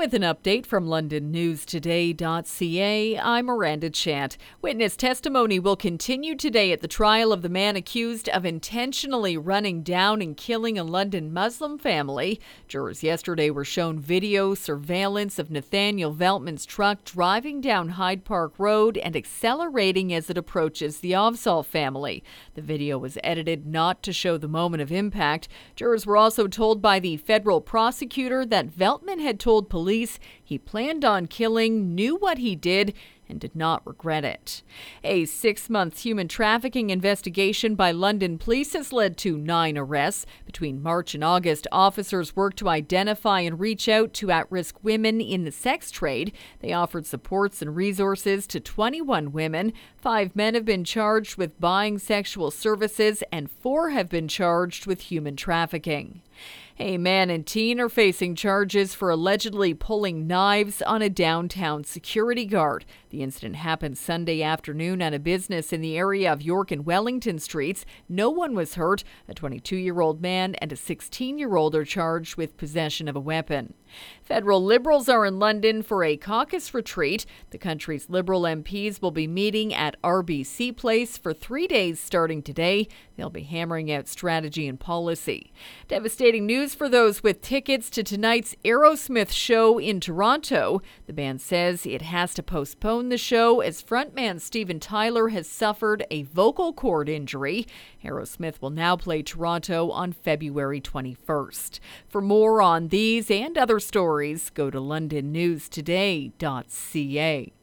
With an update from LondonNewsToday.ca, I'm Miranda Chant. Witness testimony will continue today at the trial of the man accused of intentionally running down and killing a London Muslim family. Jurors yesterday were shown video surveillance of Nathaniel Veltman's truck driving down Hyde Park Road and accelerating as it approaches the Ovsall family. The video was edited not to show the moment of impact. Jurors were also told by the federal prosecutor that Veltman had told police he planned on killing, knew what he did, and did not regret it. A 6-month human trafficking investigation by London police has led to 9 arrests. Between March and August, officers worked to identify and reach out to at-risk women in the sex trade. They offered supports and resources to 21 women. 5 men have been charged with buying sexual services, and 4 have been charged with human trafficking. A man and teen are facing charges for allegedly pulling knives on a downtown security guard. The incident happened Sunday afternoon at a business in the area of York and Wellington Streets. No one was hurt. A 22-year-old man and a 16-year-old are charged with possession of a weapon. Federal Liberals are in London for a caucus retreat. The country's Liberal MPs will be meeting at RBC Place for 3 days starting today. They'll be hammering out strategy and policy. Devastating news for those with tickets to tonight's Aerosmith show in Toronto. The band says it has to postpone the show as frontman Steven Tyler has suffered a vocal cord injury. Aerosmith will now play Toronto on February 21st. For more on these and other stories, go to londonnewstoday.ca.